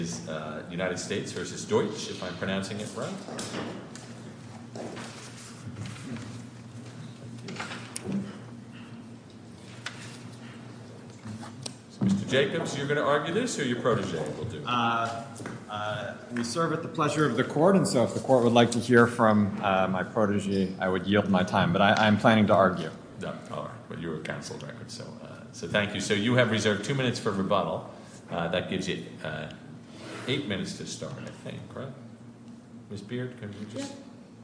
Is United States versus Deutsch, if I'm pronouncing it right. So Mr. Jacobs, you're going to argue this, or your protege will do? We serve at the pleasure of the court, and so if the court would like to hear from my protege, I would yield my time. But I'm planning to argue. No, all right. But you're a counsel record, so thank you. So you have reserved 2 minutes for rebuttal. That gives you 8 minutes to start, I think, right? Ms. Beard, can you just...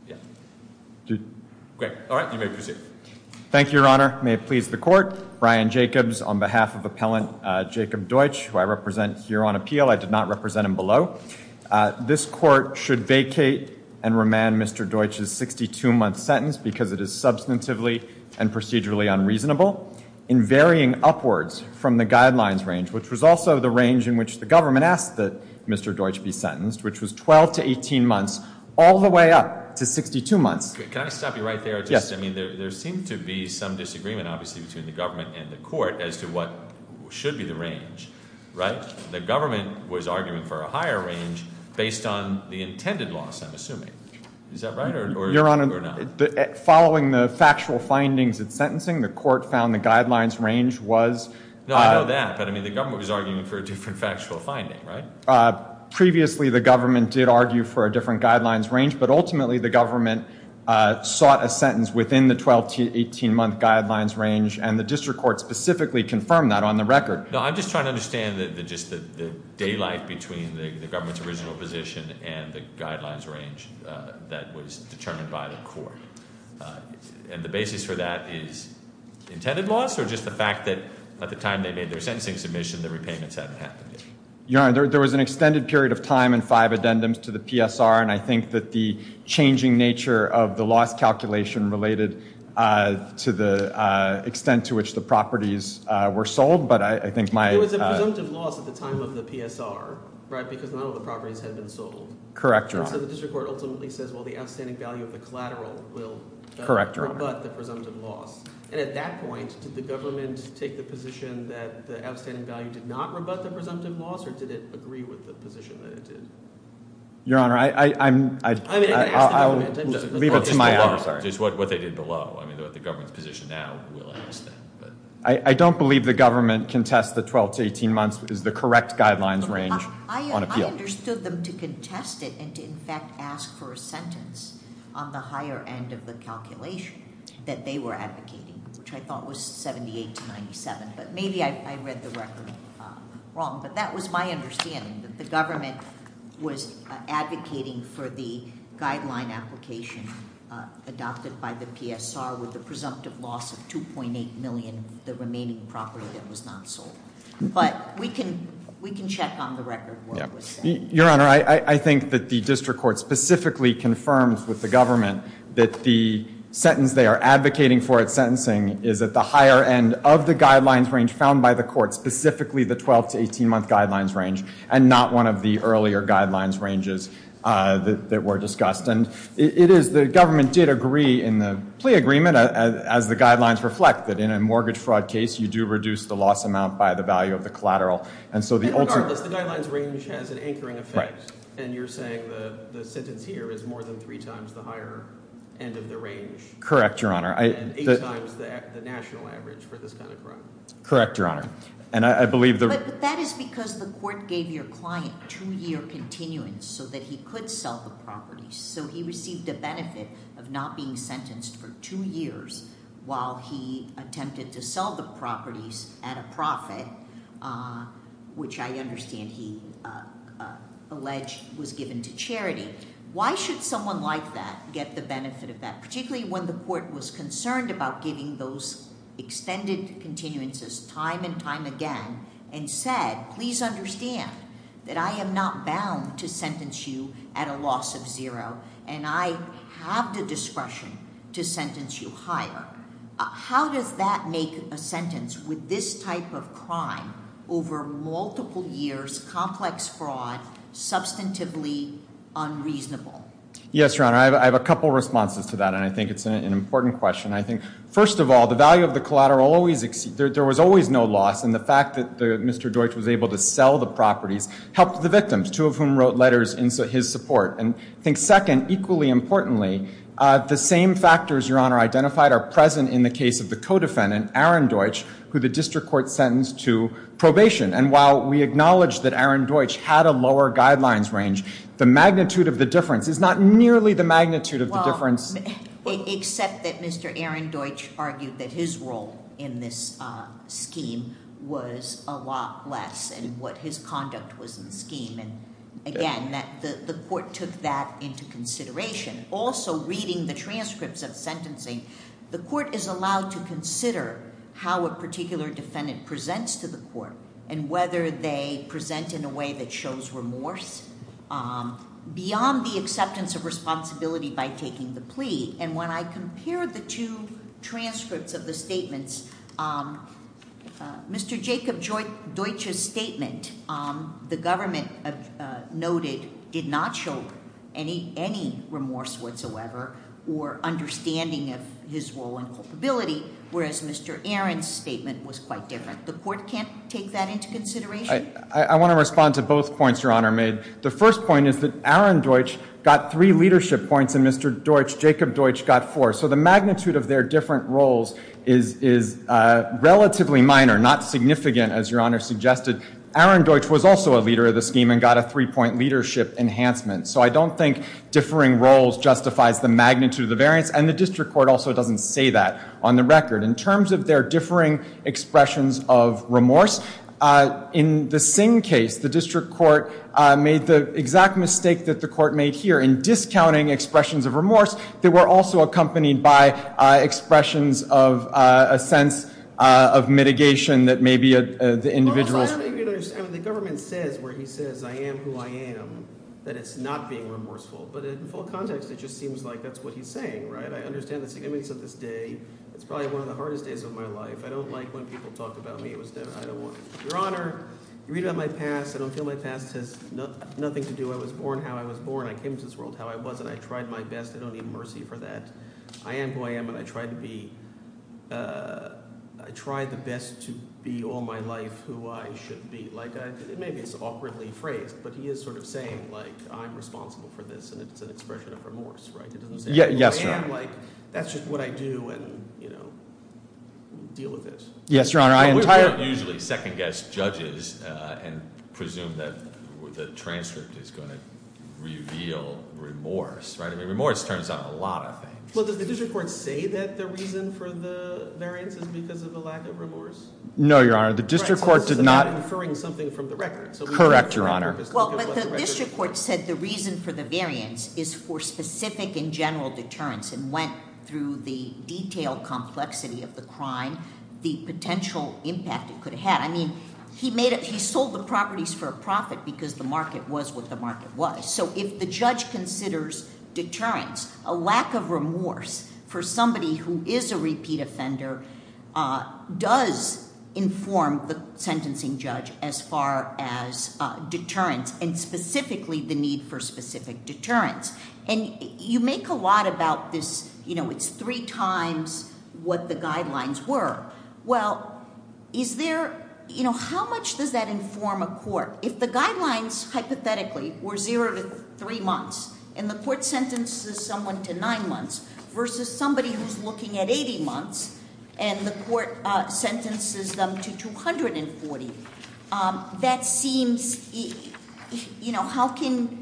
Yeah. Great. All right, you may proceed. Thank you, Your Honor. May it please the court. Brian Jacobs on behalf of appellant Jacob Deutsch, who I represent here on appeal. I did not represent him below. This court should vacate and remand Mr. Deutsch's 62-month sentence because it is substantively and procedurally unreasonable in varying upwards from the guidelines range, which was also the range in which the government asked that Mr. Deutsch be sentenced, which was 12 to 18 months, all the way up to 62 months. Can I stop you right there? Yes. I mean, there seemed to be some disagreement, obviously, between the government and the court as to what should be the range, right? The government was arguing for a higher range based on the intended loss, I'm assuming. Is that right, or Your Honor, or not? Following the factual findings at sentencing, the court found the guidelines range was... No, I know that, but I mean, the government was arguing for a different factual finding, right? Previously, the government did argue for a different guidelines range, but ultimately the government sought a sentence within the 12 to 18-month guidelines range, and the district court specifically confirmed that on the record. No, I'm just trying to understand the daylight between the government's original position and the guidelines range that was determined by the court. And the basis for that is intended loss, or just the fact that at the time they made their sentencing submission, the repayments hadn't happened yet? Your Honor, there was an extended period of time and 5 addendums to the PSR, and I think that the changing nature of the loss calculation related to the extent to which the properties were sold, but I think my... There was a presumptive loss at the time of the PSR, right, because none of the properties had been sold. Correct, Your Honor. So the district court ultimately says, well, the outstanding value of the collateral will Correct, Your Honor. rebut the presumptive loss. And at that point, did the government take the position that the outstanding value did not rebut the presumptive loss, or did it agree with the position that it did? Your Honor, I'll leave it to my adversary. Just what they did below. I mean, what the government's position now will ask them. But I don't believe the government contests the 12 to 18 months is the correct guidelines range on appeal. I understood them to contest it and to, in fact, ask for a sentence on the higher end of the calculation that they were advocating, which I thought was 78 to 97. But maybe I read the record wrong. But that was my understanding, that the government was advocating for the guideline application adopted by the PSR with the presumptive loss of $2.8 million, the remaining property that was not sold. But we can check on the record what was said. Your Honor, I think that the district court specifically confirms with the government that the sentence they are advocating for at sentencing is at the higher end of the guidelines range found by the court, specifically the 12 to 18-month guidelines range, and not one of the earlier guidelines ranges that were discussed. And it is, the government did agree in the plea agreement, as the guidelines reflect, that in a mortgage fraud case, you do reduce the loss amount by the value of the collateral. And so the regardless, the guidelines range has an anchoring effect. Right. And you're saying the sentence here is more than 3 times the higher end of the range. Correct, Your Honor. And 8 times the national average for this kind of crime. Correct, Your Honor. And I believe the... But that is because the court gave your client 2-year continuance so that he could sell the properties. So he received a benefit of not being sentenced for 2 years while he attempted to sell the properties at a profit, which I understand he alleged was given to charity. Why should someone like that get the benefit of that, particularly when the court was concerned about giving those extended continuances time and time again and said, please understand that I am not bound to sentence you at a loss of 0, and I have the discretion to sentence you higher? How does that make a sentence with this type of crime over multiple years, complex fraud, substantively unreasonable? Yes, Your Honor. I have a couple responses to that, and I think it's an important question. I think, first of all, the value of the collateral always there was always no loss, and the fact that Mr. Deutsch was able to sell the properties helped the victims, two of whom wrote letters in his support. And I think, second, equally importantly, the same factors Your Honor identified are present in the case of the co-defendant, Aaron Deutsch, who the district court sentenced to probation. And while we acknowledge that Aaron Deutsch had a lower guidelines range, the magnitude of the difference is not nearly the magnitude of the difference. Except that Mr. Aaron Deutsch argued that his role in this scheme was a lot less, and what his conduct was in the scheme. And again, that the court took that into consideration. Also, reading the transcripts of sentencing, the court is allowed to consider how a particular defendant presents to the court and whether they present in a way that shows remorse beyond the acceptance of responsibility by taking the plea. And when I compared the two transcripts of the statements, Mr. Jacob Deutsch's statement, the government noted, did not show any remorse whatsoever or understanding of his role and culpability, whereas Mr. Aaron's statement was quite different. The court can't take that into consideration? I want to respond to both points Your Honor made. The first point is that Aaron Deutsch got 3 leadership points and Mr. Deutsch, Jacob Deutsch, got 4. So the magnitude of their different roles is relatively minor, not significant, as Your Honor suggested. Aaron Deutsch was also a leader of the scheme and got a 3-point leadership enhancement. So I don't think differing roles justifies the magnitude of the variance, and the district court also doesn't say that on the record. In terms of their differing expressions of remorse, in the Singh case, the district court made the exact mistake that the court made here in discounting expressions of remorse that were also accompanied by expressions of a sense of mitigation that maybe the individuals... Well, also, I don't even understand. I mean, the government says, where he says, I am who I am, that it's not being remorseful. But in full context, it just seems like that's what he's saying, right? I understand the significance of this day. It's probably one of the hardest days of my life. I don't like when people talk about me. I don't want it. Your Honor, you read about my past. I don't feel my past has nothing to do. I was born how I was born. I came into this world how I was, and I tried my best. I don't need mercy for that. I am who I am, and I tried to be... I tried the best to be all my life who I should be. Maybe it's awkwardly phrased, but he is sort of saying, I'm responsible for this, and it's an expression of remorse, right? It doesn't say, yes, I am, that's just what I do, and, deal with it. Yes, Your Honor, we don't usually second-guess judges and presume that the transcript is going to reveal remorse, right? I mean, remorse turns on a lot of things. Well, does the district court say that the reason for the variance is because of the lack of remorse? No, Your Honor. The district court did not... inferring something from the record. So correct, Your Honor. Well, but the district court said the reason for the variance is for specific and general deterrence and went through the detailed complexity of the crime, the potential impact it could have had. I mean, he sold the properties for a profit because the market was what the market was. So if the judge considers deterrence, a lack of remorse for somebody who is a repeat offender does inform the sentencing judge as far as deterrence and specifically the need for specific deterrence. And you make a lot about this, it's 3 times what the guidelines were. Well, is there, how much does that inform a court? If the guidelines, hypothetically, were 0 to 3 months, and the court sentences someone to 9 months versus somebody who's looking at 80 months, and the court sentences them to 240, that seems, how can...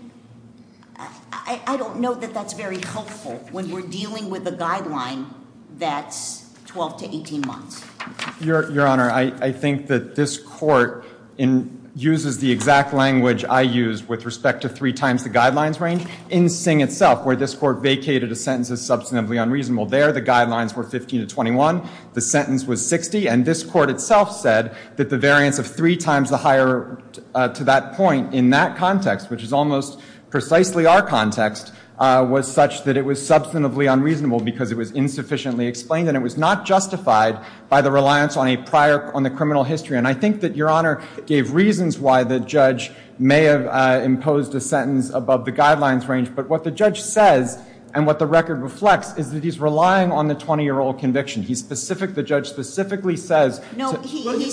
I don't know that that's very helpful when we're dealing with a guideline that's 12 to 18 months. Your Honor, I think that this court uses the exact language I used with respect to 3 times the guidelines range in Singh itself, where this court vacated a sentence as substantively unreasonable. There, the guidelines were 15 to 21. The sentence was 60. And this court itself said that the variance of 3 times the higher to that point in that context, which is almost precisely our context, was such that it was substantively unreasonable because it was insufficiently explained and it was not justified by the reliance on the criminal history. And I think that Your Honor gave reasons why the judge may have imposed a sentence above the guidelines range. But what the judge says and what the record reflects is that he's relying on the 20-year-old conviction. The judge specifically says... No, he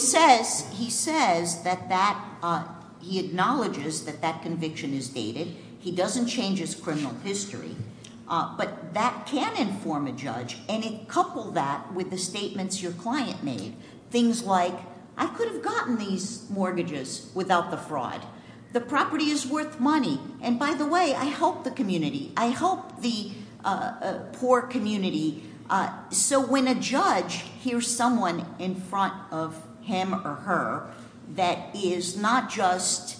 says that he acknowledges that conviction is dated. He doesn't change his criminal history. But that can inform a judge, and couple that with the statements your client made. Things like, I could have gotten these mortgages without the fraud. The property is worth money. And by the way, I help the community. I help the poor community. So when a judge hears someone in front of him or her that is not just...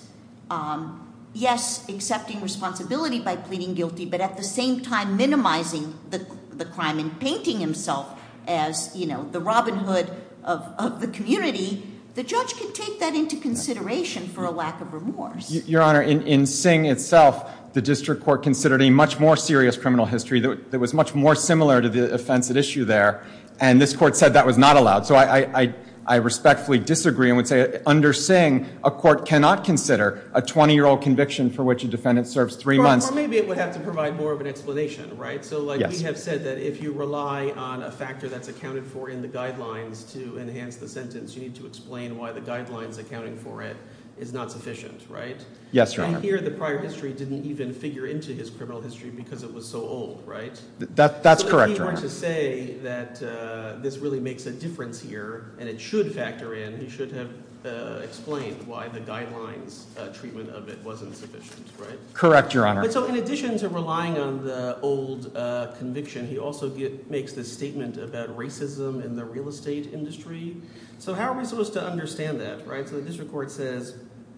yes, accepting responsibility by pleading guilty, but at the same time minimizing the crime and painting himself as, the Robin Hood of the community, the judge can take that into consideration for a lack of remorse. Your Honor, in Singh itself, the district court considered a much more serious criminal history that was much more similar to the offense at issue there, and this court said that was not allowed. So I respectfully disagree and would say under Singh, a court cannot consider a 20-year-old conviction for which a defendant serves 3 months. Or maybe it would have to provide more of an explanation, right? So Yes. we have said that if you rely on a factor that's accounted for in the guidelines to enhance the sentence, you need to explain why the guidelines accounting for it is not sufficient, right? Yes, Your Honor. And here the prior history didn't even figure into his criminal history because it was so old, right? That's correct, Your If Honor. he were to say that this really makes a difference here and it should factor in, he should have explained why the guidelines treatment of it wasn't sufficient, right? Correct, Your Honor. But so in addition to relying on the old conviction, he also makes this statement about racism in the real estate industry. So how are we supposed to understand that, right? So the district court says,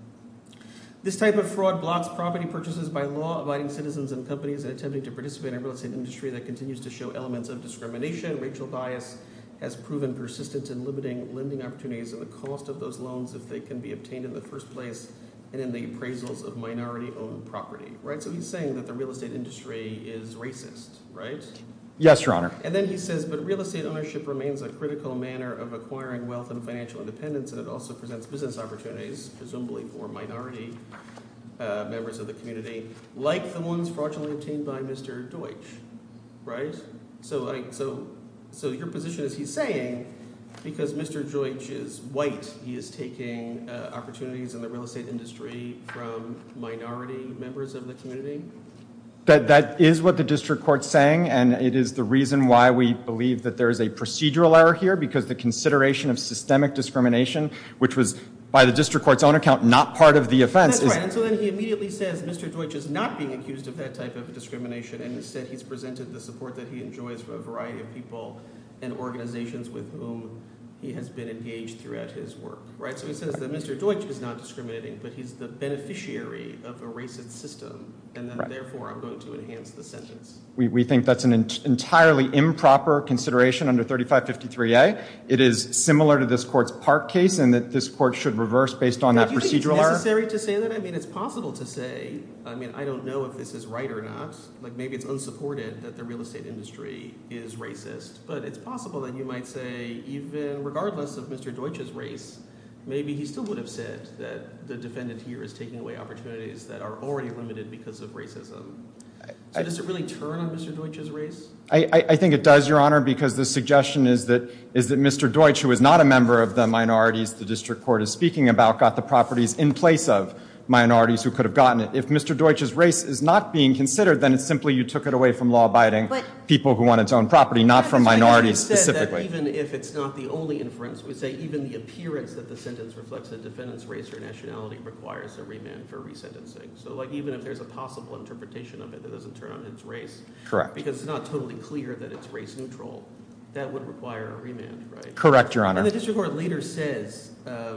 this type of fraud blocks property purchases by law-abiding citizens and companies attempting to participate in a real estate industry that continues to show elements of discrimination. Racial bias has proven persistent in limiting lending opportunities and the cost of those loans if they can be obtained in the first place and in the appraisals of minority-owned property, right? So he's saying that the real estate industry is racist, right? Yes, Your Honor. And then he says, but real estate ownership remains a critical manner of acquiring wealth and financial independence, and it also presents business opportunities, presumably for minority members of the community, like the ones fraudulently obtained by Mr. Deutsch, right? So your position is he's saying, because Mr. Deutsch is white, he is taking opportunities in the real estate industry from minority members of the community? That is what the district court's saying, and it is the reason why we believe that there is a procedural error here, because the consideration of systemic discrimination, which was, by the district court's own account, not part of the offense. That's right, and so then he immediately says Mr. Deutsch is not being accused of that type of discrimination, and instead he's presented the support that he enjoys from a variety of people and organizations with whom he has been engaged throughout his work, right? So he says that Mr. Deutsch is not discriminating, but he's the beneficiary of a racist system, and then therefore I'm going to enhance the sentence. We think that's an entirely improper consideration under 3553A. It is similar to this court's Park case, and that this court should reverse based on that procedural error. Do you think it's necessary to say that? I mean, it's possible to say, I don't know if this is right or not. Like, maybe it's unsupported that the real estate industry is racist, but it's possible that you might say, even regardless of Mr. Deutsch's race, maybe he still would have said that the defendant here is taking away opportunities that are already limited because of racism. So does it really turn on Mr. Deutsch's race? I think it does, Your Honor, because the suggestion is that Mr. Deutsch, who is not a member of the minorities the district court is speaking about, got the properties in place of minorities who could have gotten it. If Mr. Deutsch's race is not being considered, then it's simply you took it away from law-abiding people who want to own property, not from minorities specifically. That even if it's not the only inference, we say even the appearance that the sentence reflects a defendant's race or nationality requires a remand for resentencing. So, like, even if there's a possible interpretation of it that doesn't turn on its race, correct, because it's not totally clear that it's race neutral, that would require a remand, right? Correct, Your Honor. And the district court later says,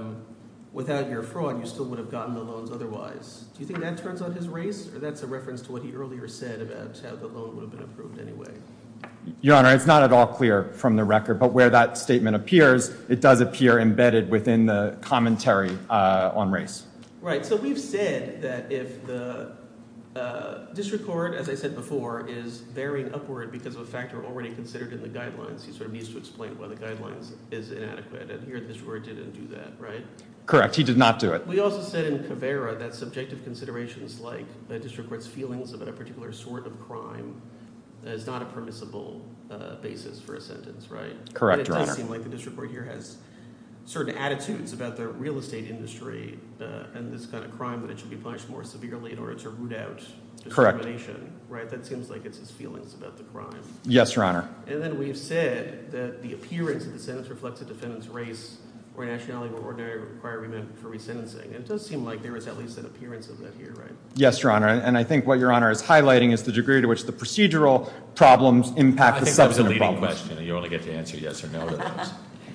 without your fraud, you still would have gotten the loans otherwise. Do you think that turns on his race, or that's a reference to what he earlier said about how the loan would have been approved anyway? Your Honor, it's not at all clear from the record, but where that statement appears, it does appear embedded within the commentary on race. Right. So we've said that if the district court, as I said before, is varying upward because of a factor already considered in the guidelines. He sort of needs to explain why the guidelines is inadequate, and here the district court didn't do that, right? Correct. He did not do it. We also said in Caveira that subjective considerations like a district court's feelings about a particular sort of crime is not a permissible basis for a sentence, right? Correct, Your Honor. It does seem like the district court here has certain attitudes about the real estate industry and this kind of crime that it should be punished more severely in order to root out discrimination, right? That seems like it's his feelings about the crime. Yes, Your Honor. And then we've said that the appearance of the sentence reflects a defendant's race or nationality will ordinarily require remand for resentencing. And it does seem like there is at least an appearance of that here, right? Yes, Your Honor. And I think what Your Honor is highlighting is the degree to which the procedural problems impact the substantive problems. I think that was a leading question. You only get to answer yes or no to those.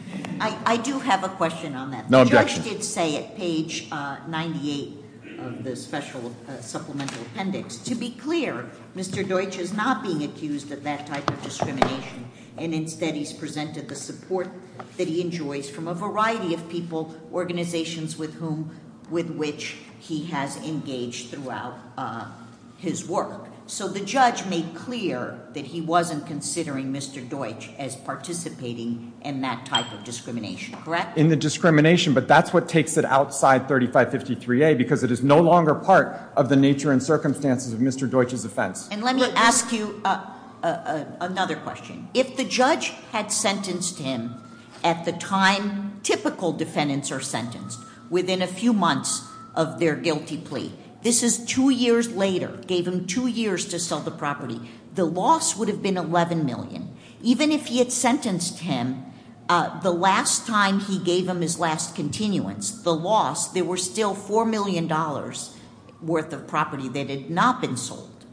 I do have a question on that. No the objection. judge did say at page 98 of the special supplemental appendix, to be clear, Mr. Deutsch is not being accused of that type of discrimination, and instead he's presented the support that he enjoys from a variety of people, organizations with which he has engaged throughout his work. So the judge made clear that he wasn't considering Mr. Deutsch as participating in that type of discrimination, correct? In the discrimination, but that's what takes it outside 3553A because it is no longer part of the nature and circumstances of Mr. Deutsch's offense. And let me ask you another question. If the judge had sentenced him at the time typical defendants are sentenced, within a few months of their guilty plea, this is 2 years later, gave him 2 years to sell the property, the loss would have been $11 million. Even if he had sentenced him the last time he gave him his last continuance, the loss, there were still $4 million worth of property that had not been sold.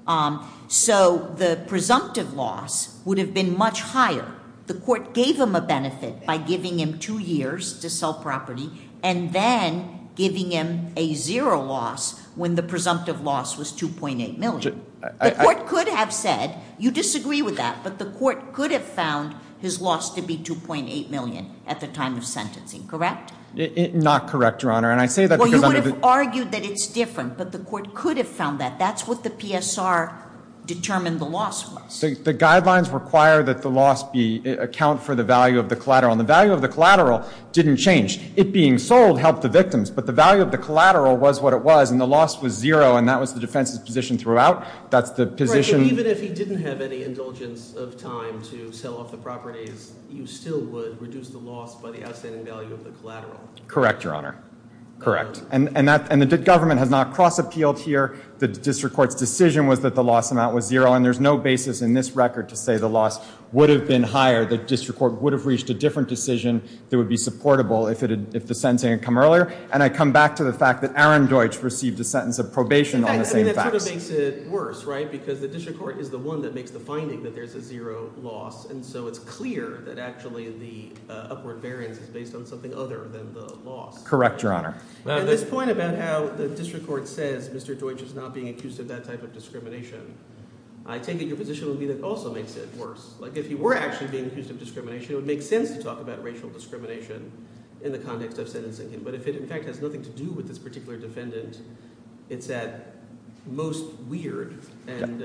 So the presumptive loss would have been much higher. The court gave him a benefit by giving him 2 years to sell property and then giving him a zero loss when the presumptive loss was $2.8 million. The court could have said, you disagree with that, but the court could have found his loss to be $2.8 million at the time of sentencing, correct? Not correct, Your Honor. And I say that well, because you would have argued that it's different, but the court could have found that. That's what the PSR determined the loss was. The guidelines require that the loss account for the value of the collateral. And the value of the collateral didn't change. It being sold helped the victims, but the value of the collateral was what it was, and the loss was zero, and that was the defense's position throughout. That's the position. Right, but even if he didn't have any indulgence of time to sell off the properties, you still would reduce the loss by the outstanding value of the collateral. Correct, Your Honor. Correct. And the government has not cross-appealed here. The district court's decision was that the loss amount was zero, and there's no basis in this record to say the loss would have been higher. The district court would have reached a different decision that would be supportable if the sentencing had come earlier. And I come back to the fact that Aaron Deutsch received a sentence of probation on the same facts. That sort of makes it worse, right? Because the district court is the one that makes the finding that there's a zero loss, and so it's clear that actually the upward variance is based on something other than the loss. Correct, Your Honor. And this point about how the district court says Mr. Deutsch is not being accused of that type of discrimination, I take it your position would be that also makes it worse. Like if he were actually being accused of discrimination, it would make sense to talk about racial discrimination in the context of sentencing him. But if it in fact has nothing to do with this particular defendant, it's at most weird and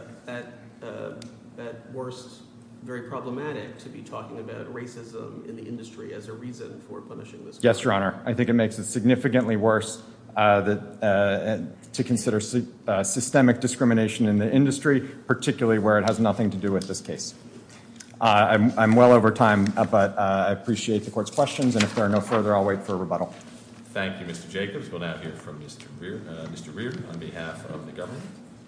at worst very problematic to be talking about racism in the industry as a reason for punishing this. Yes, Your Honor. I think it makes it significantly worse to consider systemic discrimination in the industry, particularly where it has nothing to do with this case. I'm well over time, but I appreciate the court's questions, and if there are no further, I'll wait for a rebuttal. Thank you, Mr. Jacobs. We'll now hear from Mr. Reardon on behalf of the government.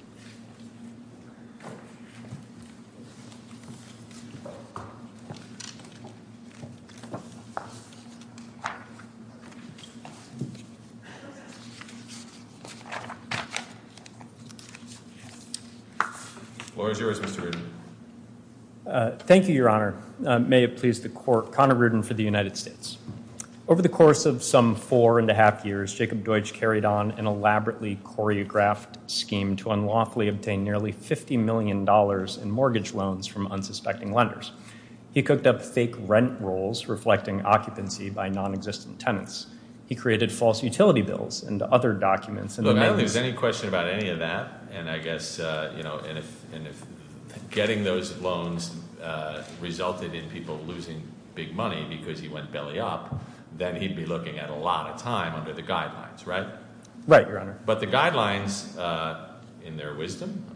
The floor is yours, Mr. Reardon. Thank you, Your Honor. May it please the court, Connor Reardon for the United States. Over the course of some 4.5 years, Jacob Deutsch carried on an elaborately choreographed scheme to unlawfully obtain nearly $50 million in mortgage loans from unsuspecting lenders. He cooked up fake rent rolls reflecting occupancy by non-existent tenants. He created false utility bills and other documents. Look, I don't think there's any question about any of that. And I guess, and if getting those loans resulted in people losing big money because he went belly up, then he'd be looking at a lot of time under the guidelines, right? Right, Your Honor. But the guidelines, in their wisdom,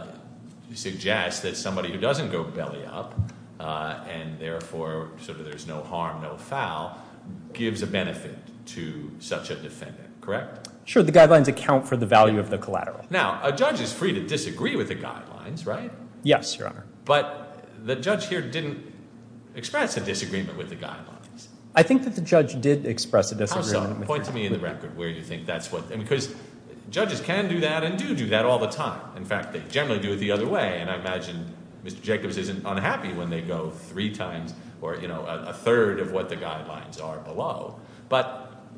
suggest that somebody who doesn't go belly up, and therefore sort of there's no harm, no foul, gives a benefit to such a defendant, correct? Sure, the guidelines account for the value of the collateral. Now, a judge is free to disagree with the guidelines, right? Yes, Your Honor. But the judge here didn't express a disagreement with the guidelines. I think that the judge did express a disagreement. How so? Point to me in the record where you think that's what, because judges can do that and do that all the time. In fact, they generally do it the other way, and I imagine Mr. Jacobs isn't unhappy when they go 3 times or, a third of what the guidelines are below. But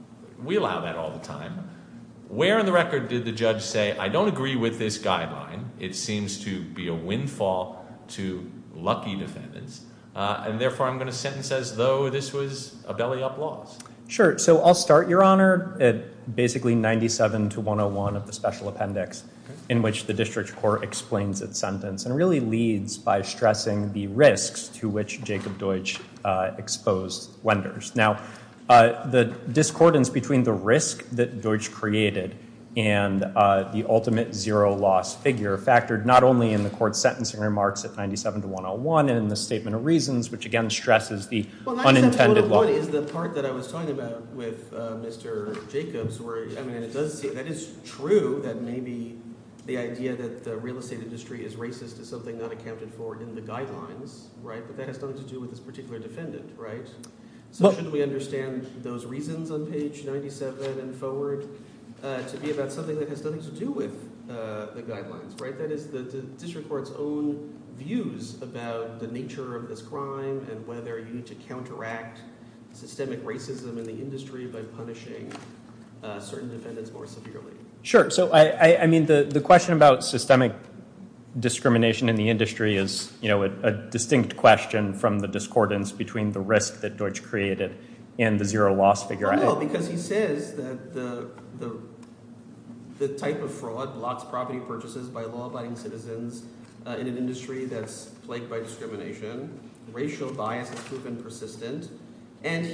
we allow that all the time. Where in the record did the judge say, I don't agree with this guideline, it seems to be a windfall to lucky defendants, and therefore I'm going to sentence as though this was a belly-up loss? Sure. So I'll start, Your Honor, at basically 97 to 101 of the special appendix, in which the district court explains its sentence and really leads by stressing the risks to which Jacob Deutsch exposed lenders. Now, the discordance between the risk that Deutsch created and the ultimate zero loss figure factored not only in the court's sentencing remarks at 97 to 101 and in the statement of reasons, which again stresses the unintended loss. 101 is the part that I was talking about with Mr. Jacobs, where, it does say that is true that maybe the idea that the real estate industry is racist is something not accounted for in the guidelines, right? But that has nothing to do with this particular defendant, right? So shouldn't we understand those reasons on page 97 and forward to be about something that has nothing to do with the guidelines, right? That is the district court's own views about the nature of this crime and whether you need to counteract systemic racism in the industry by punishing certain defendants more severely. Sure. So, the question about systemic discrimination in the industry is, a distinct question from the discordance between the risk that Deutsch created and the zero loss figure. Well, no, because he says that the type of fraud blocks property purchases by law-abiding citizens in an industry that's plagued by discrimination. Racial bias has proven persistent. And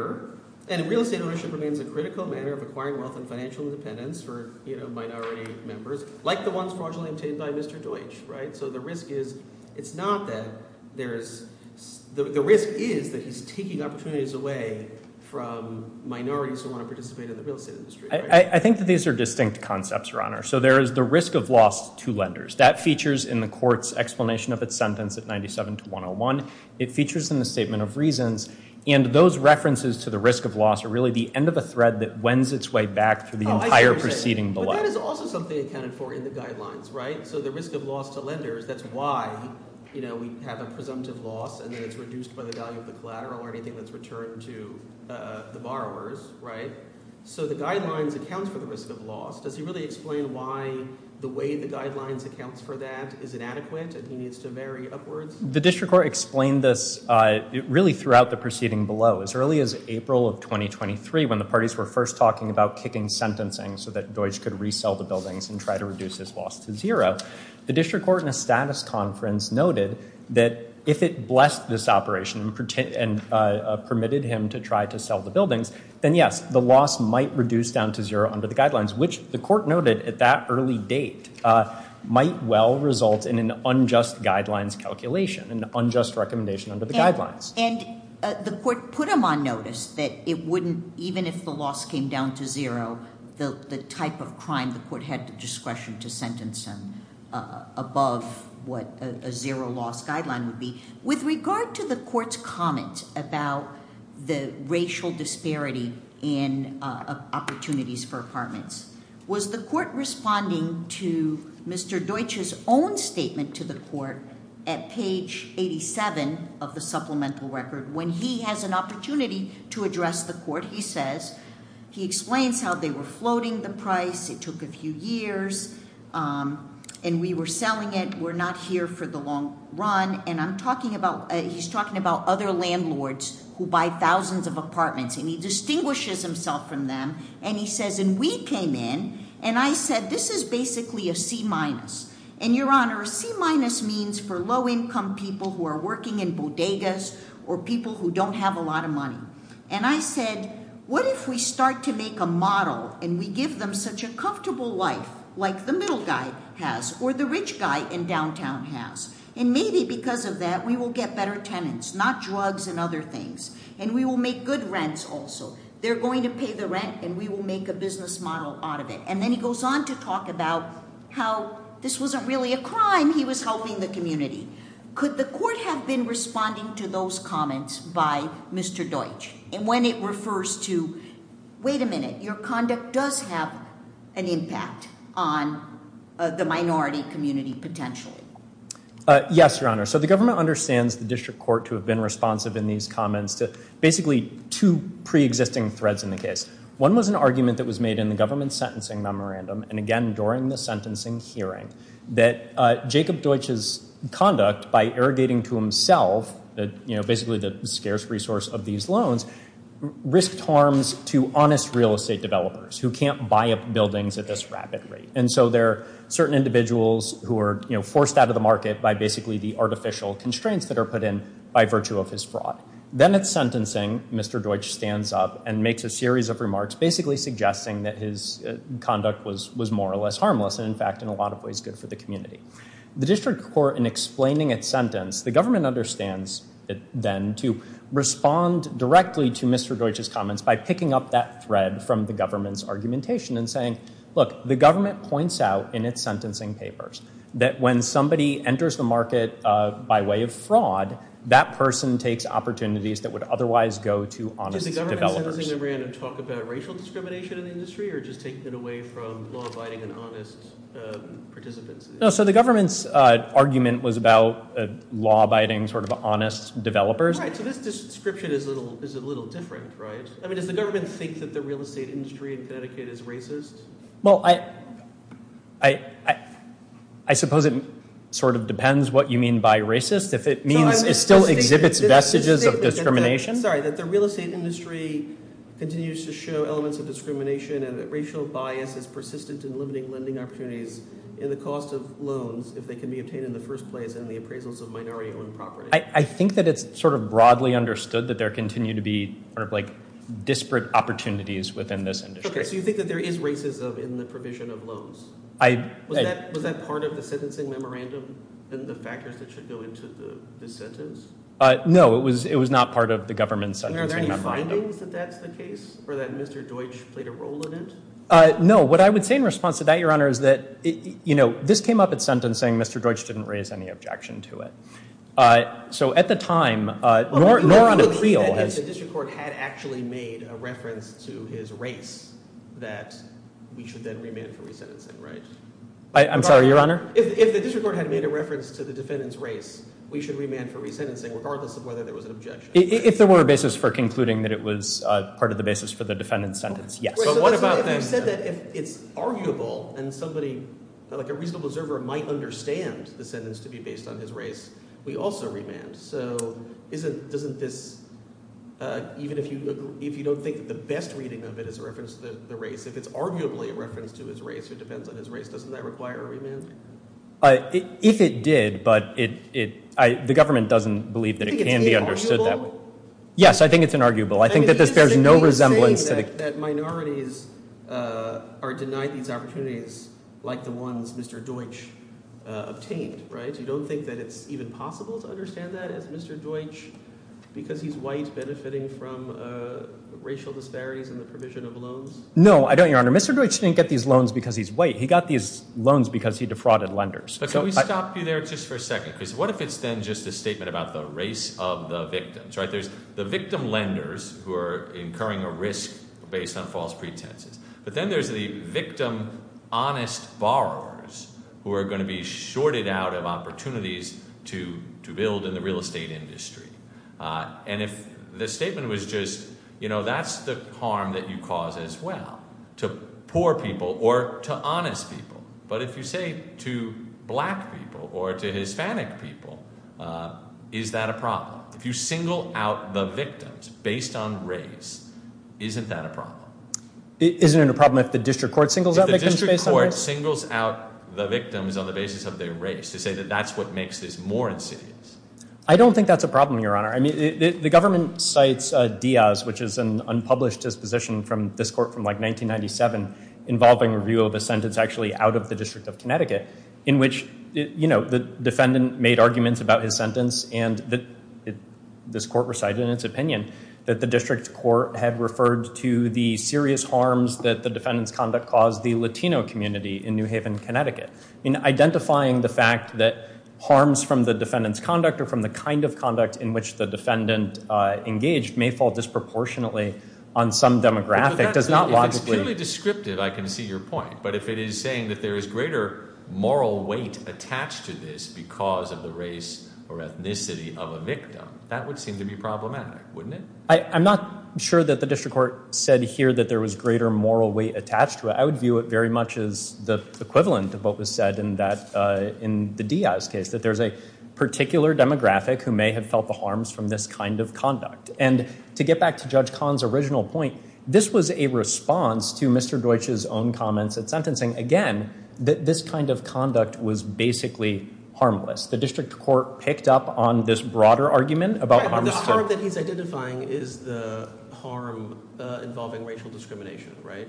real estate ownership remains a critical manner of acquiring wealth and financial independence for, minority members, like the ones fraudulently obtained by Mr. Deutsch, right? So the risk is, it's not that there's, the risk is that he's taking opportunities away from minorities who want to participate in the real estate industry. Right? I think that these are distinct concepts, Your Honor. So there is the risk of loss to lenders. That features in the court's explanation of its sentence at 97 to 101. It features in the statement of reasons. And those references to the risk of loss are really the end of a thread that wends its way back through the entire proceeding below. But that is also something accounted for in the guidelines, right? So the risk of loss to lenders, that's why, we have a presumptive loss and then it's reduced by the value of the collateral or anything that's returned to the borrowers, right? So the guidelines account for the risk of loss. Does he really explain why the way the guidelines accounts for that is inadequate and he needs to vary upwards? The district court explained this really throughout the proceeding below. As early as April of 2023, when the parties were first talking about kicking sentencing so that Deutsch could resell the buildings and try to reduce his loss to zero, the district court in a status conference noted that if it blessed this operation and permitted him to try to sell the buildings, then yes, the loss might reduce down to zero under the guidelines, which the court noted at that early date might well result in an unjust guidelines calculation, an unjust recommendation under the guidelines. And the court put him on notice that it wouldn't, even if the loss came down to zero, the type of crime the court had the discretion to sentence him above what a zero loss guideline would be. With regard to the court's comment about the racial disparity in opportunities for apartments, was the court responding to Mr. Deutsch's own statement to the court at page 87 of the supplemental record? When he has an opportunity to address the court, he explains how they were floating the price. It took a few years. and we were selling it. We're not here for the long run. And I'm talking about, he's talking about other landlords who buy thousands of apartments, and he distinguishes himself from them. And he says, and we came in, and I said, this is basically a C-. And Your Honor, a C- means for low-income people who are working in bodegas or people who don't have a lot of money. And I said, what if we start to make a model and we give them such a comfortable life like the middle guy has or the rich guy in downtown has? And maybe because of that, we will get better tenants, not drugs and other things. And we will make good rents also. They're going to pay the rent, and we will make a business model out of it. And then he goes on to talk about how this wasn't really a crime. He was helping the community. Could the court have been responding to those comments by Mr. Deutsch? And when it refers to, wait a minute, your conduct does have an impact on the minority community potentially. Yes, Your Honor. So the government understands the district court to have been responsive in these comments to basically two pre-existing threads in the case. One was an argument that was made in the government's sentencing memorandum, and again during the sentencing hearing, that Jacob Deutsch's conduct by irrigating to himself, basically the scarce resource of these loans, risked harms to honest real estate developers who can't buy up buildings at this rapid rate. And so there are certain individuals who are forced out of the market by basically the artificial constraints that are put in by virtue of his fraud. Then at sentencing, Mr. Deutsch stands up and makes a series of remarks basically suggesting that his conduct was more or less harmless and, in fact, in a lot of ways good for the community. The district court, in explaining its sentence, the government understands it then to respond directly to Mr. Deutsch's comments by picking up that thread from the government's argumentation and saying, look, the government points out in its sentencing papers that when somebody enters the market by way of fraud, that person takes opportunities that would otherwise go to honest developers. Did the government sentencing memorandum talk about racial discrimination in the industry, or just taking it away from law-abiding and honest participants? No, so the government's argument was about law-abiding, sort of honest developers. Right, so this description is a little different, right? I mean, does the government think that the real estate industry in Connecticut is racist? Well, I suppose it sort of depends what you mean by racist. If it means it still exhibits vestiges of discrimination. That the real estate industry continues to show elements of discrimination and that racial bias is persistent in limiting lending opportunities in the cost of loans if they can be obtained in the first place and the appraisals of minority-owned property. I think that it's sort of broadly understood that there continue to be sort of like disparate opportunities within this industry. Okay, so you think that there is racism in the provision of loans? Was that part of the sentencing memorandum and the factors that should go into this sentence? No, it was not part of the government's sentencing memorandum. Are there any findings that that's the case, or that Mr. Deutsch played a role in it? No, what I would say in response to that, Your Honor, is that this came up at sentencing. Mr. Deutsch didn't raise any objection to it. So at the time, nor on appeal has... If the district court had actually made a reference to his race, that we should then remand for resentencing, right? I'm sorry, Your Honor? If the district court had made a reference to the defendant's race, we should remand for resentencing regardless of whether there was an objection. If there were a basis for concluding that it was part of the basis for the defendant's sentence, yes. Right, but so what about then... If you said that if it's arguable and somebody, like a reasonable observer, might understand the sentence to be based on his race, we also remand. So doesn't this, even if you don't think that the best reading of it is a reference to the race, if it's arguably a reference to his race, it depends on his race, doesn't that require a remand? If it did, but the government doesn't believe that it can be understood that way. Yes, I think it's inarguable. I think that this bears no resemblance to the... that minorities are denied these opportunities like the ones Mr. Deutsch obtained, right? You don't think that it's even possible to understand that as Mr. Deutsch, because he's white, benefiting from racial disparities in the provision of loans? No, I don't, Your Honor. Mr. Deutsch didn't get these loans because he's white. He got these loans because he defrauded lenders. But can we stop you there just for a second? Because what if it's then just a statement about the race of the victims, right? There's the victim lenders who are incurring a risk based on false pretenses. But then there's the victim honest borrowers who are going to be shorted out of opportunities to build in the real estate industry. And if the statement was just, that's the harm that you cause as well to poor people or to honest people But if you say to black people or to Hispanic people, is that a problem? If you single out the victims based on race, isn't that a problem? Isn't it a problem if the district court singles out victims based on race? If the district court singles out the victims on the basis of their race, to say that that's what makes this more insidious? I don't think that's a problem, Your Honor. I mean, the government cites Diaz, which is an unpublished disposition from this court from like 1997, involving review of a sentence actually out of the District of Connecticut, in which, the defendant made arguments about his sentence, and this court recited in its opinion that the district court had referred to the serious harms that the defendant's conduct caused the Latino community in New Haven, Connecticut. In identifying the fact that harms from the defendant's conduct or from the kind of conduct in which the defendant engaged may fall disproportionately on some demographic does not logically... If it's purely descriptive, I can see your point. But if it is saying that there is greater moral weight attached to this because of the race or ethnicity of a victim, that would seem to be problematic, wouldn't it? I'm not sure that the district court said here that there was greater moral weight attached to it. I would view it very much as the equivalent of what was said in the Diaz case, that there's a particular demographic who may have felt the harms from this kind of conduct. And to get back to Judge Kahn's original point, this was a response to Mr. Deutsch's own comments at sentencing, again, that this kind of conduct was basically harmless. The district court picked up on this broader argument about harms. The harm that he's identifying is the harm involving racial discrimination, right?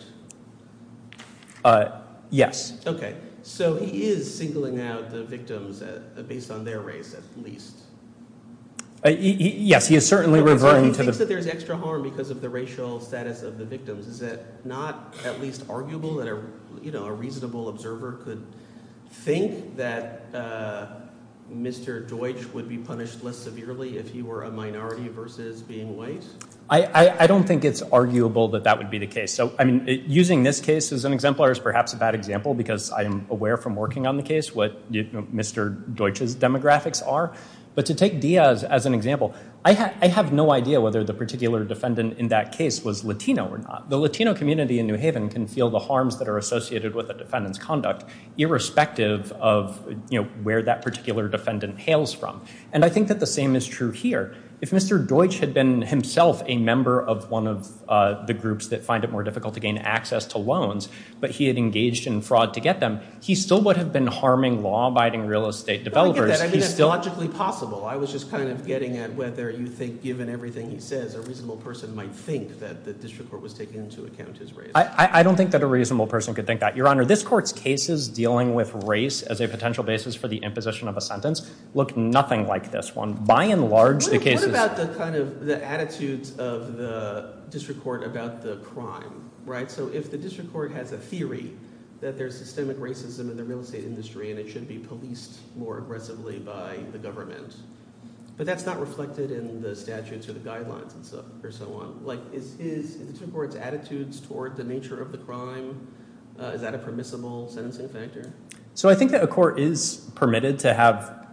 Yes. Okay. So he is singling out the victims based on their race, at least. Yes, he is certainly referring to the... He thinks that there's extra harm because of the racial status of the victims. Is that not at least arguable that a reasonable observer could think that Mr. Deutsch would be punished less severely if he were a minority versus being white? I don't think it's arguable that that would be the case. So, I mean, using this case as an exemplar is perhaps a bad example because I am aware from working on the case what Mr. Deutsch's demographics are. But to take Diaz as an example, I have no idea whether the particular defendant in that case was Latino or not. The Latino community in New Haven can feel the harms that are associated with a defendant's conduct, irrespective of where that particular defendant hails from. And I think that the same is true here. If Mr. Deutsch had been himself a member of one of the groups that find it more difficult to gain access to loans, but he had engaged in fraud to get them, he still would have been harming law-abiding real estate developers. I get that. I mean, that's logically possible. I was just kind of getting at whether you think, given everything he says, a reasonable person might think that the district court was taking into account his race. I don't think that a reasonable person could think that. Your Honor, this court's cases dealing with race as a potential basis for the imposition of a sentence look nothing like this one. By and large, the cases... What about the kind of the attitudes of the district court about the crime, right? So if the district court has a theory that there's systemic racism in the real estate industry and it should be policed more aggressively by the government, but that's not reflected in the statutes or the guidelines and so on. Like, is the district court's attitudes toward the nature of the crime, is that a permissible sentencing factor? So I think that a court is permitted to have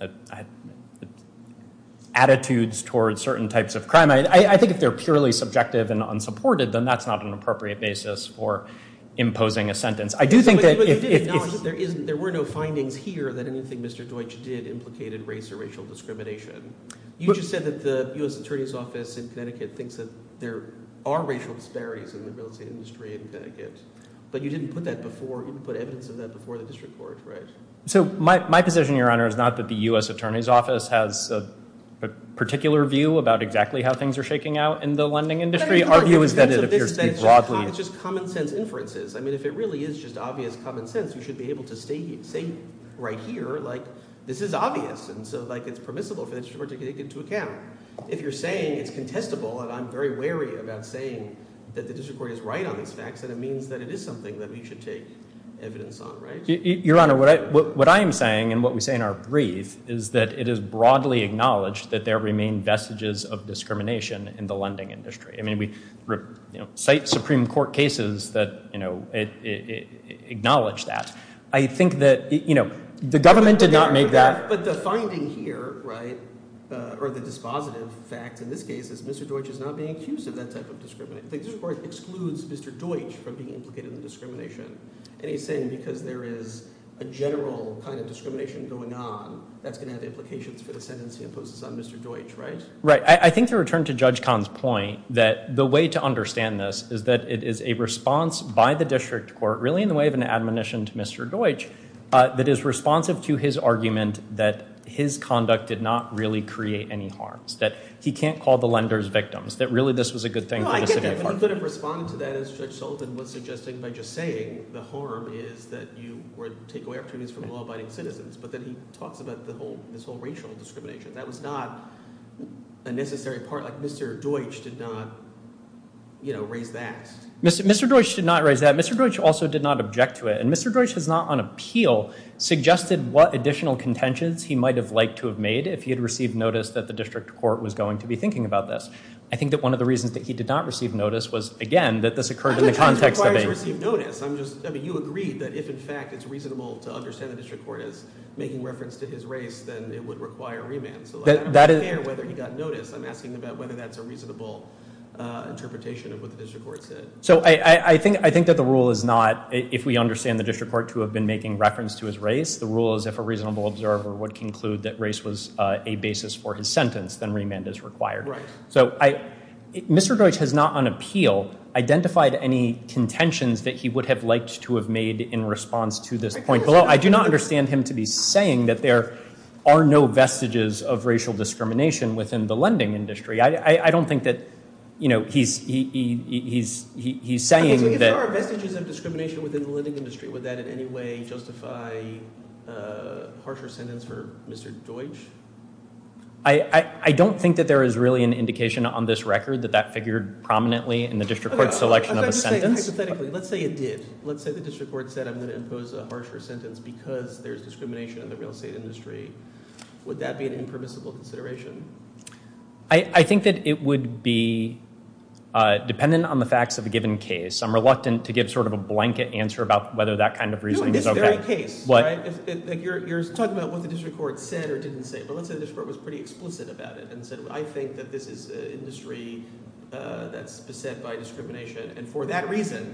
attitudes towards certain types of crime. I think if they're purely subjective and unsupported, then that's not an appropriate basis for imposing a sentence. I do think that but you did acknowledge that there were no findings here that anything Mr. Deutsch did implicated race or racial discrimination. You just said that the U.S. Attorney's Office in Connecticut thinks that there are racial disparities in the real estate industry in Connecticut, but you didn't put that before, you didn't put evidence of that before the district court, right? So my position, Your Honor, is not that the U.S. Attorney's Office has a particular view about exactly how things are shaking out in the lending industry. Our view is that it appears to be broadly... It's just common sense inferences. I mean, if it really is just obvious common sense, you should be able to say right here, like, this is obvious, and so, like, it's permissible for the district court to take it into account. If you're saying it's contestable, and I'm very wary about saying that the district court is right on these facts, then it means that it is something that we should take evidence on, right? Your Honor, what I am saying and what we say in our brief is that it is broadly acknowledged that there remain vestiges of discrimination in the lending industry. I mean, we cite Supreme Court cases that acknowledge that. I think that the government did not make that. But the finding here, right, or the dispositive fact in this case is Mr. Deutsch is not being accused of that type of discrimination. The district court excludes Mr. Deutsch from being implicated in the discrimination. And he's saying because there is a general kind of discrimination going on, that's going to have implications for the sentence he imposes on Mr. Deutsch, right? Right. I think to return to Judge Kahn's point, that the way to understand this is that it is a response by the district court, really in the way of an admonition to Mr. Deutsch, that is responsive to his argument that his conduct did not really create any harms, that he can't call the lenders victims, that really this was a good thing for the city of But Hartford. he could have responded to that, as Judge Sullivan was suggesting, by just saying the harm is that you would take away opportunities from law-abiding citizens. But then he talks about this whole racial discrimination. That was not a necessary part. Like Mr. Deutsch did not, raise that. Mr. Deutsch did not raise that. Mr. Deutsch also did not object to it. And Mr. Deutsch has not, on appeal, suggested what additional contentions he might have liked to have made if he had received notice that the district court was going to be thinking about this. I think that one of the reasons that he did not receive notice was, again, that this occurred in the context of I'm not trying to receive notice. You agreed that if, in fact, it's reasonable to understand the district court as making reference to his race, then it would require remand. So I don't care whether he got notice. I'm asking about whether that's a reasonable interpretation of what the district court said. So I think that the rule is not, if we understand the district court to have been making reference to his race, the rule is if a reasonable observer would conclude that race was a basis for his sentence, then remand is required. Right. So Mr. Deutsch has not, on appeal, identified any contentions that he would have liked to have made in response to this point below. I do not understand him to be saying that there are no vestiges of racial discrimination within the lending industry. I don't think that he's saying so if that there are vestiges of discrimination within the lending industry, would that in any way justify a harsher sentence for Mr. Deutsch? I don't think that there is really an indication on this record that figured prominently in the district court's selection of a sentence. Hypothetically, let's say it did. Let's say the district court said, I'm going to impose a harsher sentence because there's discrimination in the real estate industry. Would that be an impermissible consideration? I think that it would be dependent on the facts of a given case. I'm reluctant to give sort of a blanket answer about whether that kind of reasoning is okay. In this very case, right? You're talking about what the district court said or didn't say, but let's say the district court was pretty explicit about it and said, I think that this is an industry that's beset by discrimination, and for that reason,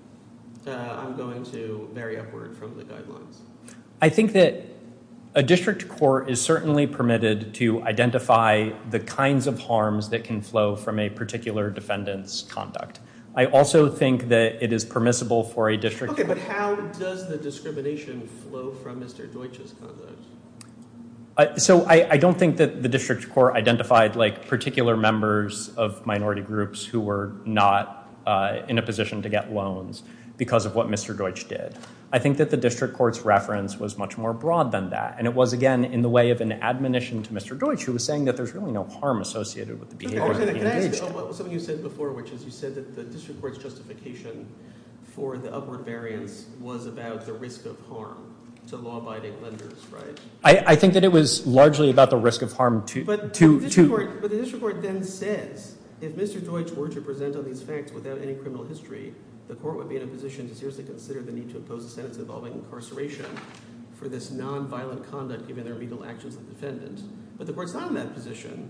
I'm going to vary upward from the guidelines. I think that a district court is certainly permitted to identify the kinds of harms that can flow from a particular defendant's conduct. I also think that it is permissible for a district Okay, but how does the discrimination flow from Mr. Deutsch's conduct? So I don't think that the district court identified particular members of minority groups who were not in a position to get loans because of what Mr. Deutsch did. I think that the district court's reference was much more broad than that. And it was, again, in the way of an admonition to Mr. Deutsch, who was saying that there's really no harm associated with the behavior that he engaged in. Can I ask something you said before, which is you said that the district court's justification for the upward variance was about the risk of harm to law-abiding lenders, right? I think that it was largely about the risk of harm But the district court then says, if Mr. Deutsch were to present on these facts without any criminal history, the court would be in a position to seriously consider the need to impose a sentence involving incarceration for this non-violent conduct given their legal actions of the defendant. But the court's not in that position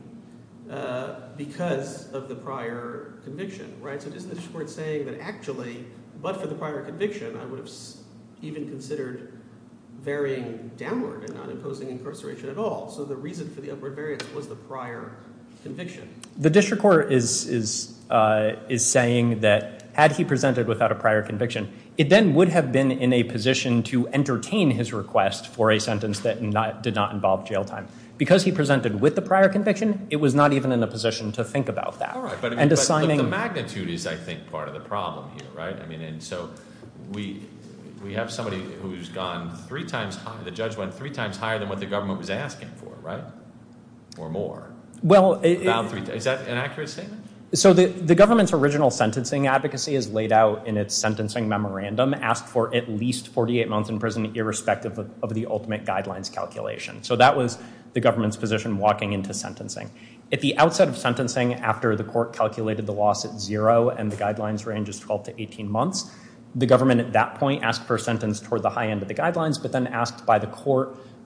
because of the prior conviction, right? So isn't the district court saying that actually, but for the prior conviction, I would have even considered varying downward and not imposing incarceration at all? So the reason for the upward variance was the prior conviction. The district court is saying that had he presented without a prior conviction, it then would have been in a position to entertain his request for a sentence that did not involve jail time. Because he presented with the prior conviction, it was not even in a position to think about that. All right, but the magnitude is, I think, part of the problem here, right? I mean, and so we have somebody who's gone 3 times higher. The judge went 3 times higher than what the government was asking for, right? Or more. Well, about 3 times. Is that an accurate statement? So the government's original sentencing advocacy is laid out in its sentencing memorandum, asked for at least 48 months in prison irrespective of the ultimate guidelines calculation. So that was the government's position walking into sentencing. At the outset of sentencing, after the court calculated the loss at 0 and the guidelines range is 12 to 18 months, the government at that point asked for a sentence toward the high end of the guidelines, but then asked by the court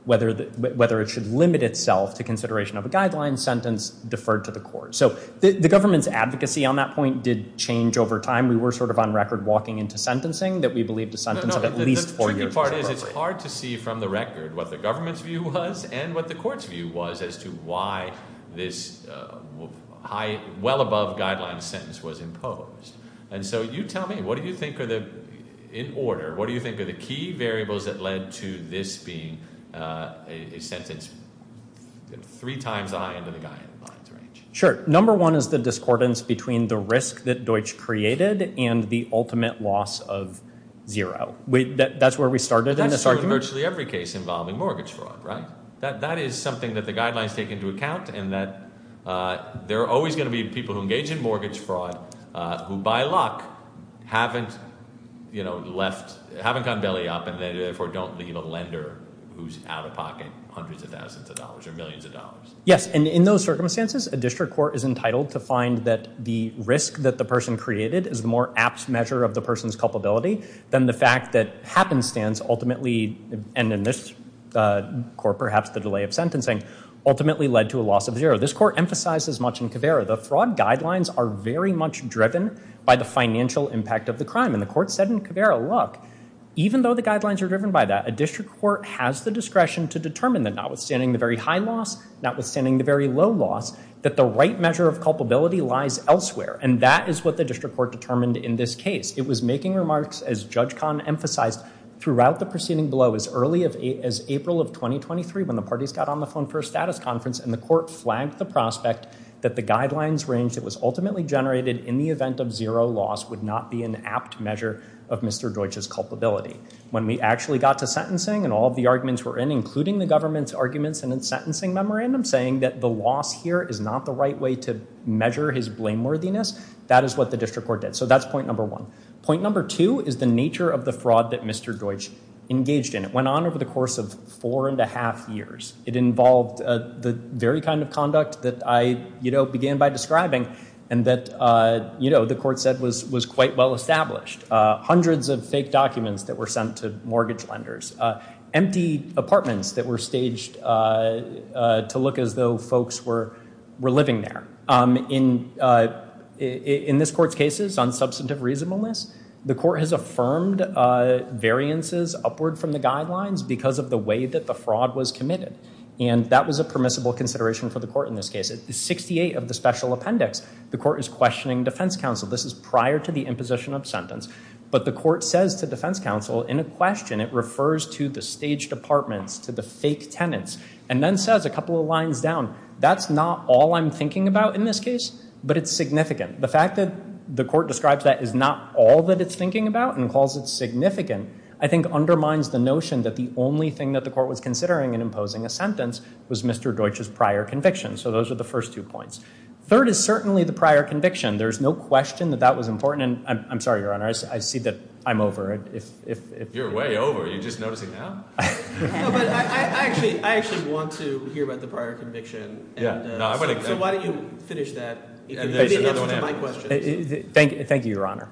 whether it should limit itself to consideration of a guideline sentence deferred to the court. So the government's advocacy on that point did change over time. We were sort of on record walking into sentencing that we believed a sentence of at least 4 years. The tricky part is it's hard to see from the record what the government's view was and what the court's view was as to why this high, well above guideline sentence was imposed. And so you tell me, what do you think are what do you think are the key variables that led to this being a sentence 3 times the high end of the guidelines range? Sure. Number one is the discordance between the risk that Deutsch created and the ultimate loss of 0. That's where we started in this argument. That's true in virtually every case involving mortgage fraud, right? That is something that the guidelines take into account, and that there are always going to be people who engage in mortgage fraud who, by luck, haven't gone belly up, and therefore don't leave a lender who's out of pocket hundreds of thousands of dollars or millions of dollars. Yes, and in those circumstances, a district court is entitled to find that the risk that the person created is the more apt measure of the person's culpability than the fact that happenstance ultimately, and in this court perhaps the delay of sentencing, ultimately led to a loss of 0. This court emphasized as much in Caveira. The fraud guidelines are very much driven by the financial impact of the crime. And the court said in Caveira, look, even though the guidelines are driven by that, a district court has the discretion to determine that notwithstanding the very high loss, notwithstanding the very low loss, that the right measure of culpability lies elsewhere. And that is what the district court determined in this case. It was making remarks, as Judge Kahn emphasized, throughout the proceeding below, as early as April of 2023, when the parties got on the phone for a status conference, and the court flagged the prospect that the guidelines range that was ultimately generated in the event of 0 loss would not be an apt measure of Mr. Deutsch's culpability. When we actually got to sentencing, and all of the arguments were in, including the government's arguments in its sentencing memorandum, saying that the loss here is not the right way to measure his blameworthiness, that is what the district court did. So that's point number one. Point number two is the nature of the fraud that Mr. Deutsch engaged in. It went on over the course of 4.5 years. It involved the very kind of conduct that I, began by describing, and that, the court said was quite well established. Hundreds of fake documents that were sent to mortgage lenders, empty apartments that were staged to look as though folks were living there. In this court's cases on substantive reasonableness, the court has affirmed variances upward from the guidelines because of the way that the fraud was committed. And that was a permissible consideration for the court in this case. At 68 of the special appendix, the court is questioning defense counsel. This is prior to the imposition of sentence. But the court says to defense counsel, in a question, it refers to the staged apartments, to the fake tenants, and then says a couple of lines down, that's not all I'm thinking about in this case, but it's significant. The fact that the court describes that as not all that it's thinking about and calls it significant, I think undermines the notion that the only thing that the court was considering in imposing a sentence was Mr. Deutsch's prior conviction. So those are the first 2 points. Third is certainly the prior conviction. There's no question that was important. And I'm sorry, Your Honor, I see that I'm over it. If You're way over. You're just noticing now? No, but I actually want to hear about the prior conviction. And, so why don't you finish that? And there's another one to my after. question. Thank you, Your Honor.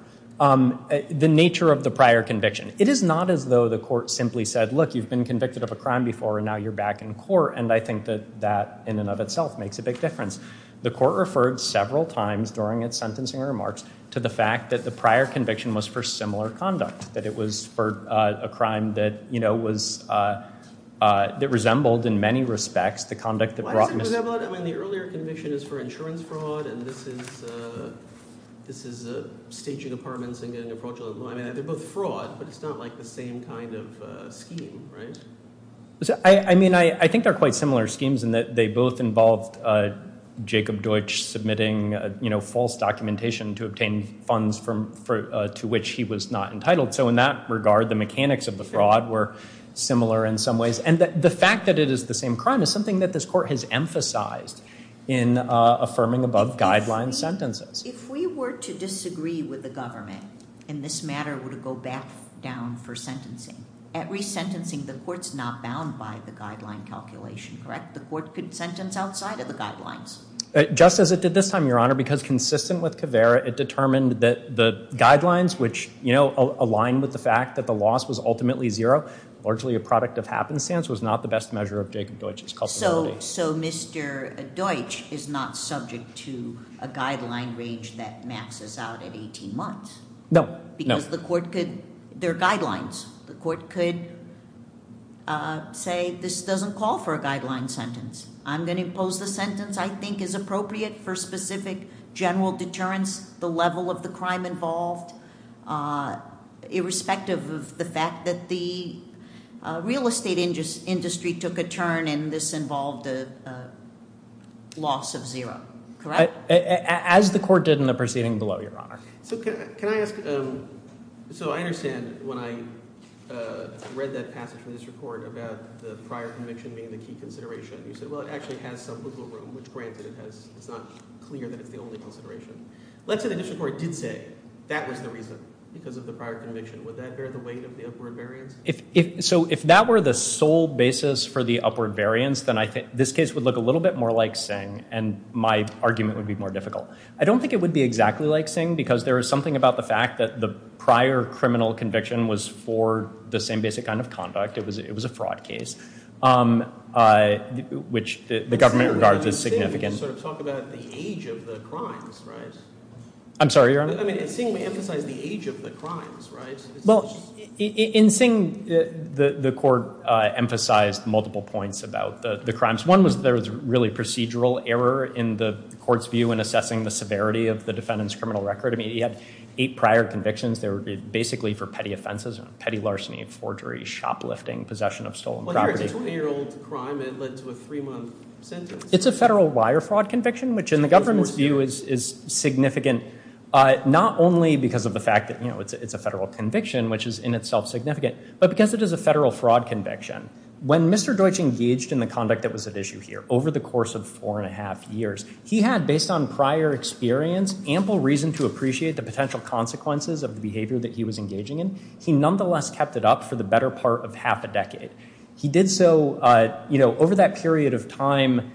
The nature of the prior conviction. It is not as though the court simply said, look, you've been convicted of a crime before and now you're back in court, and I think that in and of itself makes a big difference. The court referred several times during its sentencing remarks to the fact that the prior conviction was for similar conduct, that it was for a crime that, was that resembled in many respects the conduct that brought Why does it resemble it? I mean, the earlier conviction is for insurance fraud, and this is staging apartments and getting a fraudulent loan. I mean, they're both fraud, but it's not like the same kind of scheme, right? So, I think they're quite similar schemes in that they both involved Jacob Deutsch submitting, false documentation to obtain funds to which he was not entitled. So in that regard, the mechanics of the fraud were similar in some ways. And the fact that it is the same crime is something that this court has emphasized in affirming above guideline sentences. If we were to disagree with the government and this matter were to go back down for sentencing, at resentencing, the court's not bound by the guideline calculation, correct? The court could sentence outside of the guidelines. Just as it did this time, Your Honor, because consistent with Caveira, it determined that the guidelines, which, align with the fact that the loss was ultimately 0, largely a product of happenstance, was not the best measure of Jacob Deutsch's culpability. So Mr. Deutsch is not subject to a guideline range that maxes out at 18 months? No. Because the court could, there are guidelines. The court could say this doesn't call for a guideline sentence. I'm going to impose the sentence I think is appropriate for specific general deterrence, the level of the crime involved, irrespective of the fact that the real estate industry took a turn and this involved a loss of zero, correct? As the court did in the proceeding below, Your Honor. So can I ask, so I understand when I read that passage from this report about the prior conviction being the key consideration, you said, well, it actually has some wiggle room, which granted it's not clear that it's the only consideration. Let's say the district court did say that was the reason because of the prior conviction. Would that bear the weight of the upward variance? If that were the sole basis for the upward variance, then I think this case would look a little bit more like Singh, and my argument would be more difficult. I don't think it would be exactly like Singh because there is something about the fact that the prior criminal conviction was for the same basic kind of conduct. It was a fraud case, which the government regards as significant. You sort of talk about the age of the crimes, right? I'm sorry, Your Honor? I mean, Singh may emphasize the age of the crimes, right? In Singh, the court emphasized multiple points about the crimes. One was there was really procedural error in the court's view in assessing the severity of the defendant's criminal record. I mean, he had 8 prior convictions. They were basically for petty offenses, petty larceny, forgery, shoplifting, possession of stolen property. Here it's a 20-year-old crime. It led to a 3-month sentence. It's a federal wire fraud conviction, which in the government's view is significant. Not only because of the fact that it's a federal conviction, which is in itself significant, but because it is a federal fraud conviction. When Mr. Deutsch engaged in the conduct that was at issue here over the course of 4.5 years, he had, based on prior experience, ample reason to appreciate the potential consequences of the behavior that he was engaging in. He nonetheless kept it up for the better part of half a decade. He did so, over that period of time.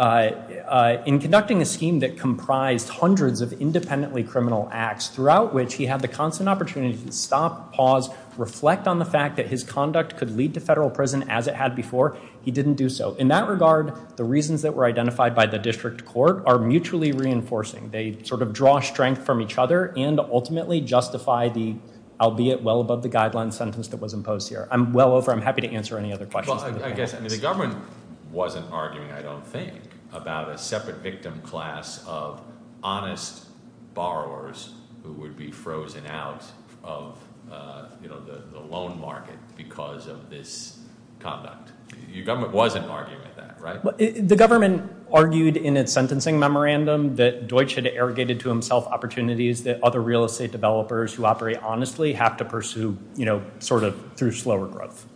In conducting a scheme that comprised hundreds of independently criminal acts, throughout which he had the constant opportunity to stop, pause, reflect on the fact that his conduct could lead to federal prison as it had before, he didn't do so. In that regard, the reasons that were identified by the district court are mutually reinforcing. They sort of draw strength from each other and ultimately justify the, albeit well above the guideline sentence that was imposed here. I'm happy to answer any other questions. Well, I guess the government wasn't arguing, I don't think, about a separate victim class of honest borrowers who would be frozen out of the loan market because of this conduct. Your government wasn't arguing that, right? Well, the government argued in its sentencing memorandum that Deutsch had arrogated to himself opportunities that other real estate developers who operate honestly have to pursue, sort of through slower growth.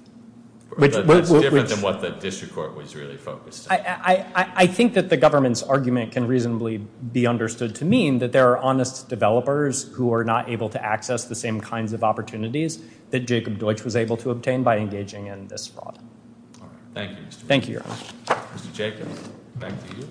That's different than what the district court was really focused on. I think that the government's argument can reasonably be understood to mean that there are honest developers who are not able to access the same kinds of opportunities that Jacob Deutsch was able to obtain by engaging in this fraud. All right. Thank you, Mr. Thank you, Your Honor. Mr. Jacobs, back to you.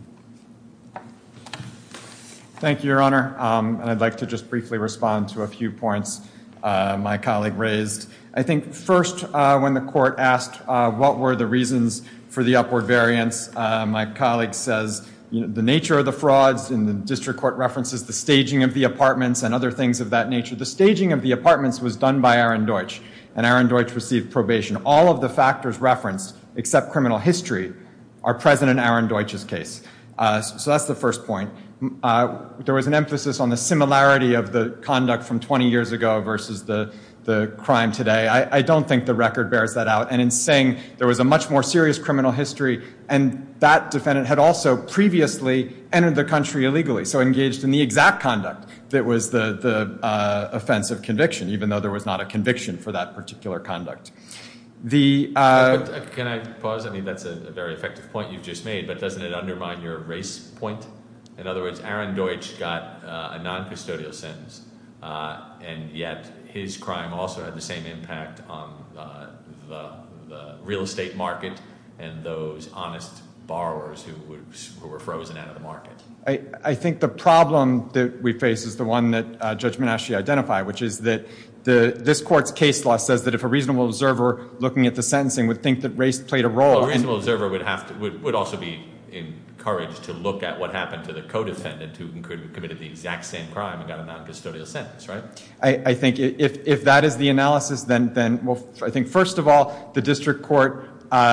Thank you, Your Honor. And I'd like to just briefly respond to a few points my colleague raised. I think first, when the court asked what were the reasons for the upward variance, my colleague says the nature of the frauds, and the district court references the staging of the apartments and other things of that nature. The staging of the apartments was done by Aaron Deutsch, and Aaron Deutsch received probation. All of the factors referenced, except criminal history, are present in Aaron Deutsch's case. So that's the first point. There was an emphasis on the similarity of the conduct from 20 years ago versus the crime today. I don't think the record bears that out. And in saying there was a much more serious criminal history, and that defendant had also previously entered the country illegally, so engaged in the exact conduct that was the offense of conviction, even though there was not a conviction for that particular conduct. Can I pause? I mean, that's a very effective point you've just made, but doesn't it undermine your race point? In other words, Aaron Deutsch got a non-custodial sentence, and yet his crime also had the same impact on the real estate market and those honest borrowers who were frozen out of the market. I think the problem that we face is the one that Judge Menashe identified, which is that this court's case law says that if a reasonable observer looking at the sentencing would think that race played a role. Well, a reasonable observer would also be encouraged to look at what happened to the co-defendant who committed the exact same crime and got a non-custodial sentence, right? I think if that is the analysis, then well, I think first of all, the district court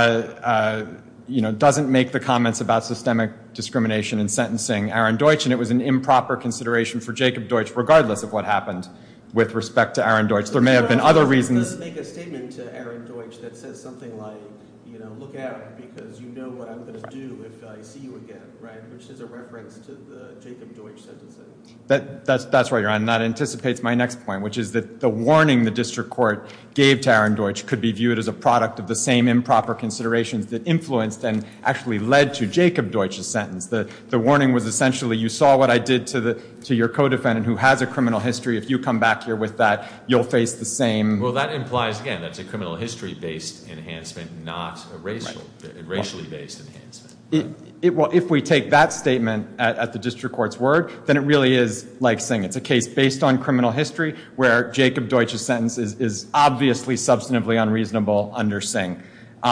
doesn't make the comments about systemic discrimination in sentencing Aaron Deutsch, and it was an improper consideration for Jacob Deutsch, regardless of what happened with respect to Aaron Deutsch. There may have been other reasons. Let's make a statement to Aaron Deutsch that says something like, look out because you know what I'm going to do if I see you again, right? Which is a reference to the Jacob Deutsch sentencing. That's right, Your Honor, and that anticipates my next point, which is that the warning the district court gave to Aaron Deutsch could be viewed as a product of the same improper considerations that influenced and actually led to Jacob Deutsch's sentence. The warning was essentially, you saw what I did to your co-defendant who has a criminal history. If you come back here with that, you'll face the same. Well, that implies, again, that's a criminal history-based enhancement, not a racially based enhancement. Right? Well, if we take that statement at the district court's word, then it really is like Singh. It's a case based on criminal history where Jacob Deutsch's sentence is obviously substantively unreasonable under Singh.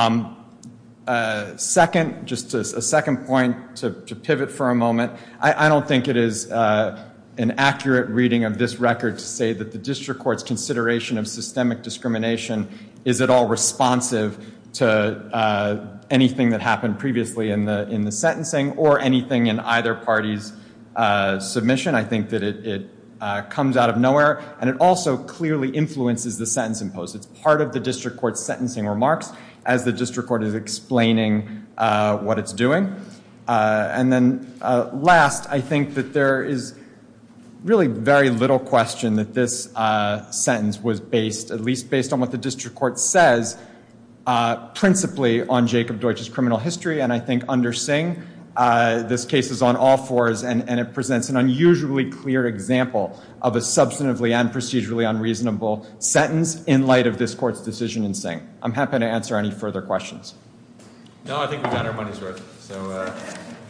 Second, just a second point to pivot for a moment, I don't think it is an accurate reading of this record to say that the district court's consideration of systemic discrimination is at all responsive to anything that happened previously in the sentencing or anything in either party's submission. I think that it comes out of nowhere, and it also clearly influences the sentence imposed. It's part of the district court's sentencing remarks as the district court is explaining what it's doing. And then last, I think that there is really very little question that this sentence was based, at least based on what the district court says, principally on Jacob Deutsch's criminal history. And I think under Singh, this case is on all fours, and it presents an unusually clear example of a substantively and procedurally unreasonable sentence in light of this court's decision in Singh. I'm happy to answer any further questions. No, I think we got our money's worth. So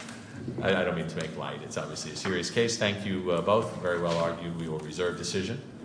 I don't mean to make light. It's obviously a serious case. Thank you both. Very well argued. We will reserve decision.